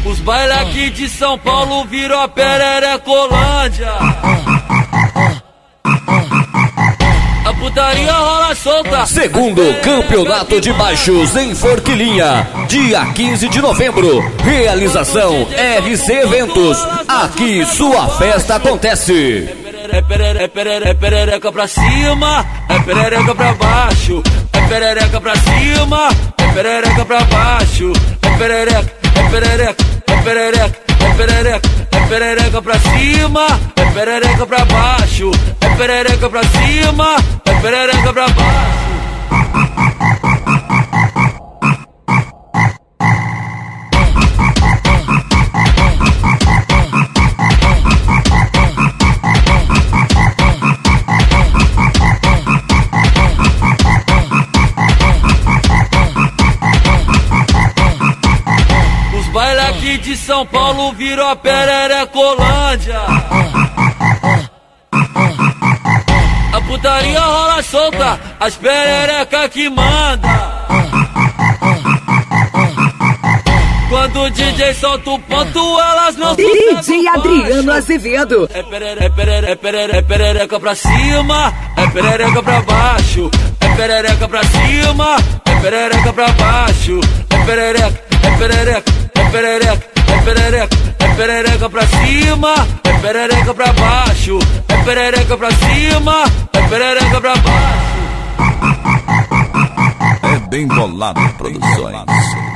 Os bailes aqui de São Paulo virou a Pererecolândia. A putaria rola solta. Segundo Campeonato de Baixos em Forquilinha, dia 15 de novembro. Realização RC Eventos. Aqui sua festa acontece. É perereca pra cima, é perereca pra baixo. É perereca pra cima, é perereca pra baixo. É perereca, é perereca, é perereca, é perereca, é perereca pra cima, é perereca pra baixo. É perereca pra cima, é perereca pra baixo. Baile aqui de São Paulo virou a Pererecolândia. A putaria rola solta, as perereca que manda. Quando o DJ solta o ponto, elas não DJ Adriano Azevedo. É perereca pra cima, é perereca pra baixo. É perereca pra cima, é perereca pra baixo. É perereca, é perereca, é perereca, é perereca, é perereca pra cima, é perereca pra baixo. É perereca pra cima, é perereca pra baixo. É bem bolado, produções.